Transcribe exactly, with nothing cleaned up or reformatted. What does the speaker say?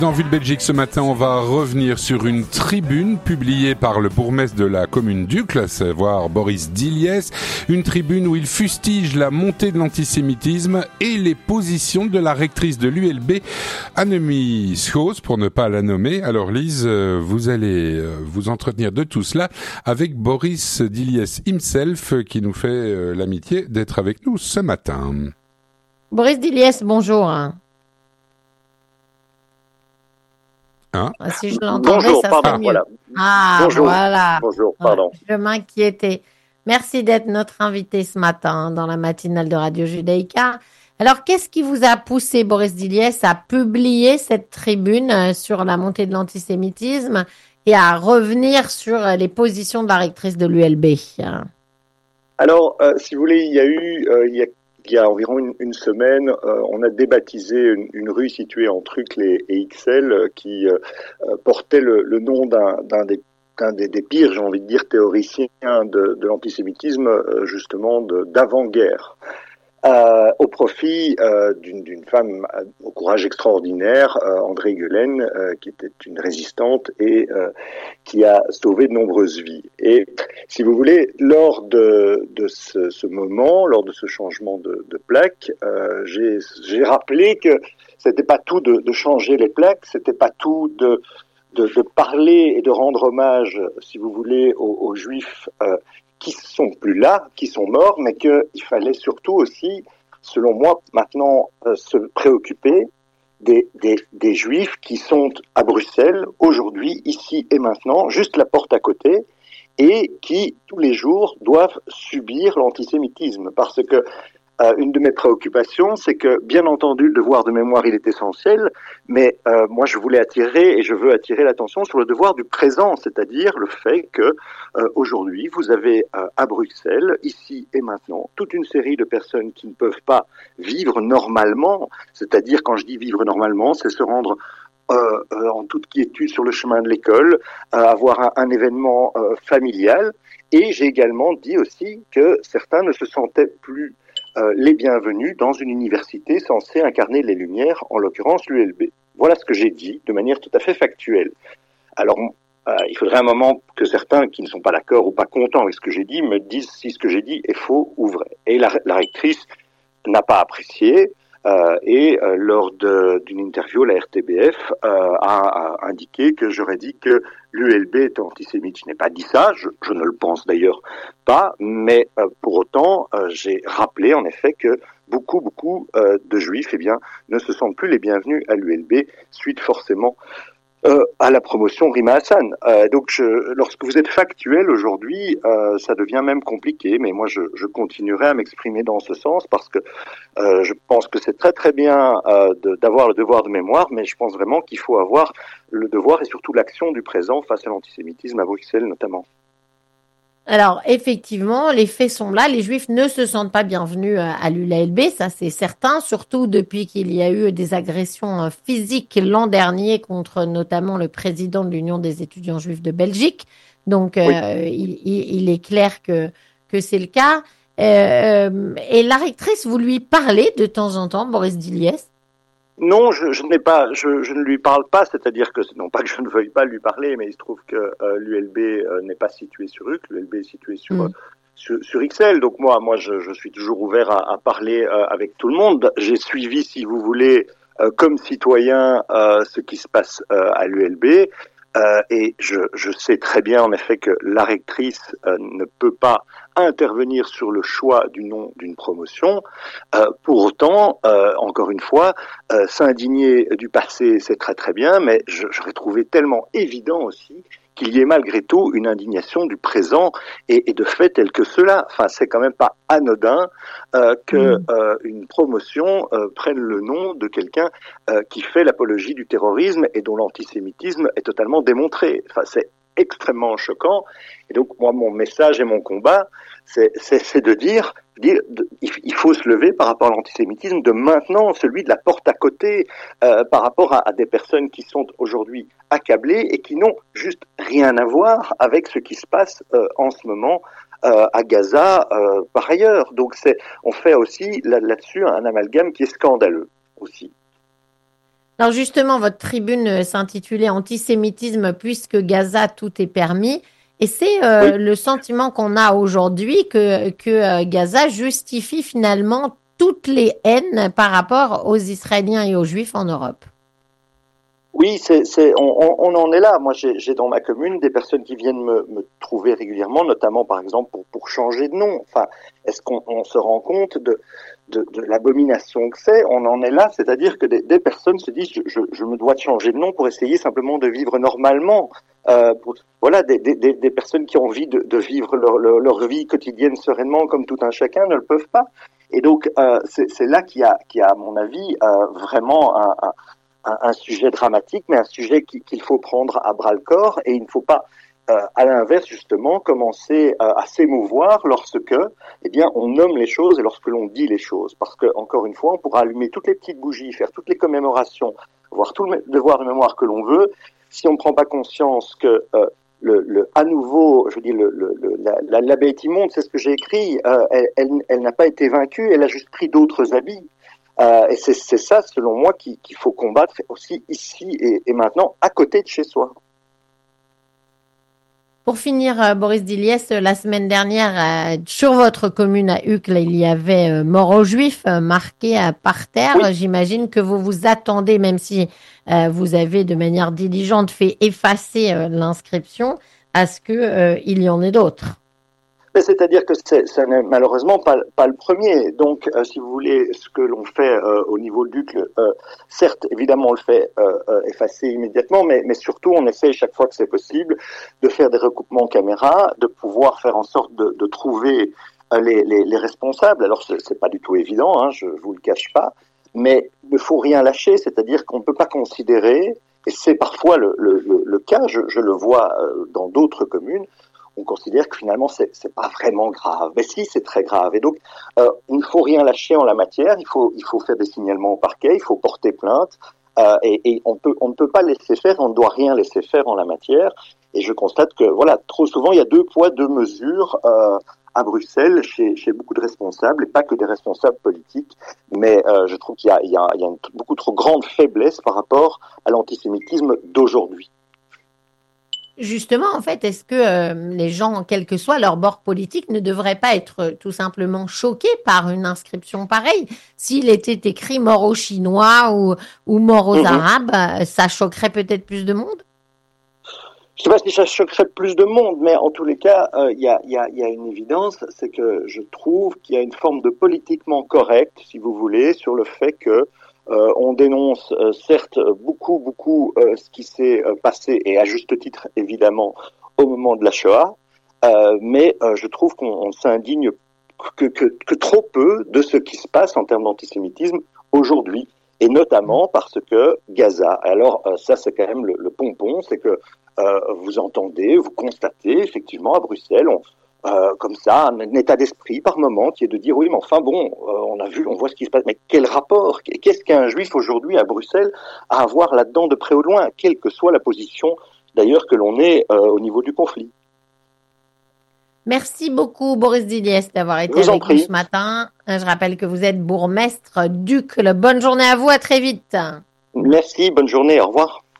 Dans Vue de Belgique ce matin, on va revenir sur une tribune publiée par le bourgmestre de la commune d'Uccle, à savoir Boris Diliès, une tribune où il fustige la montée de l'antisémitisme et les positions de la rectrice de l'U L B, Annemie Schoos, pour ne pas la nommer. Alors Lise, vous allez vous entretenir de tout cela avec Boris Diliès himself, qui nous fait l'amitié d'être avec nous ce matin. Boris Diliès, bonjour. Hein? Si je l'entendais, Bonjour, ça pardon, serait mieux. voilà. Ah, Bonjour. voilà. Bonjour, pardon. Ouais, je m'inquiétais. Merci d'être notre invité ce matin dans la matinale de Radio Judaïka. Alors, qu'est-ce qui vous a poussé, Boris Diliès, à publier cette tribune sur la montée de l'antisémitisme et à revenir sur les positions de la rectrice de l'U L B? Alors, euh, si vous voulez, il y a eu, euh, il y a Il y a environ une, une semaine, euh, on a débaptisé une, une rue située entre Uccle et, et Ixelles euh, qui euh, portait le, le nom d'un, d'un, des, d'un des, des pires, j'ai envie de dire, théoriciens de, de l'antisémitisme, euh, justement de, d'avant-guerre. Euh, au profit euh, d'une, d'une femme au courage extraordinaire, euh, André Guelen, euh, qui était une résistante et euh, qui a sauvé de nombreuses vies. Et si vous voulez, lors de, de ce, ce moment, lors de ce changement de, de plaque, euh, j'ai, j'ai rappelé que c'était pas tout de, de changer les plaques, c'était pas tout de, de, de parler et de rendre hommage, si vous voulez, aux, aux Juifs euh, qui sont plus là, qui sont morts, mais qu'il fallait surtout aussi, selon moi, maintenant euh, se préoccuper des, des, des Juifs qui sont à Bruxelles, aujourd'hui, ici et maintenant, juste la porte à côté, et qui, tous les jours, doivent subir l'antisémitisme. Parce que euh, une de mes préoccupations, c'est que, bien entendu, le devoir de mémoire, il est essentiel, mais euh, moi, je voulais attirer, et je veux attirer l'attention sur le devoir du présent, c'est-à-dire le fait que euh, aujourd'hui, vous avez euh, à Bruxelles, ici et maintenant, toute une série de personnes qui ne peuvent pas vivre normalement, c'est-à-dire, quand je dis vivre normalement, c'est se rendre Euh, euh, en toute quiétude sur le chemin de l'école, euh, avoir un, un événement euh, familial. Et j'ai également dit aussi que certains ne se sentaient plus euh, les bienvenus dans une université censée incarner les Lumières, en l'occurrence l'U L B. Voilà ce que j'ai dit de manière tout à fait factuelle. Alors, euh, il faudrait un moment que certains qui ne sont pas d'accord ou pas contents avec ce que j'ai dit me disent si ce que j'ai dit est faux ou vrai. Et la, la rectrice n'a pas apprécié. Euh, et euh, lors de, d'une interview, la R T B F euh, a, a indiqué que j'aurais dit que l'U L B était antisémite. Je n'ai pas dit ça, je, je ne le pense d'ailleurs pas, mais euh, pour autant, euh, j'ai rappelé en effet que beaucoup, beaucoup euh, de Juifs, eh bien, ne se sentent plus les bienvenus à l'U L B, suite forcément Euh, à la promotion Rima Hassan. Euh, donc, je, lorsque vous êtes factuel aujourd'hui, euh, ça devient même compliqué, mais moi, je, je continuerai à m'exprimer dans ce sens parce que euh, je pense que c'est très très bien euh, de, d'avoir le devoir de mémoire, mais je pense vraiment qu'il faut avoir le devoir et surtout l'action du présent face à l'antisémitisme à Bruxelles notamment. Alors, effectivement, les faits sont là. Les Juifs ne se sentent pas bienvenus à l'U L B, ça c'est certain, surtout depuis qu'il y a eu des agressions physiques l'an dernier contre notamment le président de l'Union des étudiants juifs de Belgique. Donc, oui. euh, il, il, il est clair que, que c'est le cas. Euh, et la rectrice, vous lui parlez de temps en temps, Boris Diliès? Non, je, je n'ai pas, je, je ne lui parle pas, c'est-à-dire que non pas que je ne veuille pas lui parler, mais il se trouve que euh, l'U L B euh, n'est pas situé sur Uccle, l'U L B est situé sur mm. euh, sur, sur Ixelles. Donc moi, moi, je, je suis toujours ouvert à, à parler euh, avec tout le monde. j'ai suivi, si vous voulez, euh, comme citoyen, euh, ce qui se passe euh, à l'U L B. Euh, et je, je sais très bien en effet que la rectrice euh, ne peut pas intervenir sur le choix du nom d'une promotion. Euh, pour autant, euh, encore une fois, euh, s'indigner du passé, c'est très très bien, mais je, j'aurais trouvé tellement évident aussi qu'il y ait malgré tout une indignation du présent et, et de fait tel que cela. Enfin, c'est quand même pas anodin euh, que mmh. euh, une promotion euh, prenne le nom de quelqu'un euh, qui fait l'apologie du terrorisme et dont l'antisémitisme est totalement démontré. Enfin, c'est extrêmement choquant. Et donc, moi, mon message et mon combat, c'est, c'est, c'est de dire, dire de, il faut se lever par rapport à l'antisémitisme de maintenant, celui de la porte à côté, euh, par rapport à, à des personnes qui sont aujourd'hui accablées et qui n'ont juste rien à voir avec ce qui se passe euh, en ce moment euh, à Gaza, euh, par ailleurs. Donc, c'est, on fait aussi là, là-dessus un amalgame qui est scandaleux aussi. Alors justement, votre tribune s'intitulait Antisémitisme puisque Gaza tout est permis. Et c'est euh, Oui. le sentiment qu'on a aujourd'hui que, que euh, Gaza justifie finalement toutes les haines par rapport aux Israéliens et aux Juifs en Europe. Oui, c'est, c'est, on, on, on en est là. Moi, j'ai, j'ai dans ma commune des personnes qui viennent me, me trouver régulièrement, notamment par exemple pour, pour changer de nom. Enfin, est-ce qu'on on se rend compte de, de, de l'abomination que c'est? On en est là, c'est-à-dire que des, des personnes se disent je, je, je me dois de changer de nom pour essayer simplement de vivre normalement. Euh, pour, voilà, des, des, des personnes qui ont envie de, de vivre leur, leur, leur vie quotidienne sereinement comme tout un chacun ne le peuvent pas. Et donc, euh, c'est, c'est là qu'il y a, qu'il y a, à mon avis, euh, vraiment un, un Un, un sujet dramatique, mais un sujet qui, qu'il faut prendre à bras le corps, et il ne faut pas, euh, à l'inverse justement, commencer euh, à s'émouvoir lorsque, eh bien, on nomme les choses et lorsque l'on dit les choses, parce que encore une fois, on pourra allumer toutes les petites bougies, faire toutes les commémorations, voir tout le devoir de mémoire que l'on veut, si on ne prend pas conscience que euh, le, le, à nouveau, je dis le, le, le la, la, la bête immonde, c'est ce que j'ai écrit, euh, elle, elle, elle n'a pas été vaincue, elle a juste pris d'autres habits. Euh, et c'est, c'est ça, selon moi, qu'il, qu'il faut combattre aussi ici et, et maintenant, à côté de chez soi. Pour finir, euh, Boris Diliès, la semaine dernière, euh, sur votre commune à Uccle, il y avait euh, mort aux Juifs euh, marqué euh, par terre. Oui. J'imagine que vous vous attendez, même si euh, vous avez de manière diligente fait effacer euh, l'inscription, à ce que euh, il y en ait d'autres. Mais c'est-à-dire que c'est, ça n'est malheureusement pas, pas le premier. Donc, euh, si vous voulez, ce que l'on fait euh, au niveau de l'Uccle, euh, certes, évidemment, on le fait euh, euh, effacer immédiatement, mais, mais surtout, on essaye chaque fois que c'est possible de faire des recoupements caméra, de pouvoir faire en sorte de, de trouver euh, les, les, les responsables. Alors, c'est, c'est pas du tout évident, hein, je vous le cache pas, mais il ne faut rien lâcher. C'est-à-dire qu'on ne peut pas considérer, et c'est parfois le, le, le, le cas, je, je le vois euh, dans d'autres communes, on considère que finalement c'est, c'est pas vraiment grave. Mais si, c'est très grave. Et donc, euh, il ne faut rien lâcher en la matière. Il faut, il faut faire des signalements au parquet. Il faut porter plainte. Euh, et, et on peut, on ne peut pas laisser faire. On ne doit rien laisser faire en la matière. Et je constate que, voilà, trop souvent, il y a deux poids, deux mesures euh, à Bruxelles, chez, chez beaucoup de responsables, et pas que des responsables politiques. Mais euh, je trouve qu'il y a, il y a, il y a une beaucoup trop grande faiblesse par rapport à l'antisémitisme d'aujourd'hui. Justement, en fait, est-ce que euh, les gens, quel que soit leur bord politique, ne devraient pas être euh, tout simplement choqués par une inscription pareille? S'il était écrit mort aux Chinois ou, ou mort aux Mmh. Arabes, euh, ça choquerait peut-être plus de monde? Je ne sais pas si ça choquerait plus de monde, mais en tous les cas, il euh, y, a, y, a, y a une évidence, c'est que je trouve qu'il y a une forme de politiquement correct, si vous voulez, sur le fait que Euh, on dénonce euh, certes beaucoup, beaucoup euh, ce qui s'est euh, passé, et à juste titre évidemment, au moment de la Shoah, euh, mais euh, je trouve qu'on on s'indigne que, que, que trop peu de ce qui se passe en termes d'antisémitisme aujourd'hui, et notamment parce que Gaza, alors euh, ça c'est quand même le, le pompon, c'est que euh, vous entendez, vous constatez effectivement à Bruxelles, on Euh, comme ça, un, un état d'esprit par moment qui est de dire oui, mais enfin bon, euh, on a vu, on voit ce qui se passe, mais quel rapport, qu'est-ce qu'un juif aujourd'hui à Bruxelles a à voir là-dedans de près ou de loin, quelle que soit la position d'ailleurs que l'on ait euh, au niveau du conflit. Merci beaucoup, Boris Diliès, d'avoir été avec nous ce matin. Je rappelle que vous êtes bourgmestre d'Uccle. Bonne journée à vous, à très vite. Merci, bonne journée, au revoir.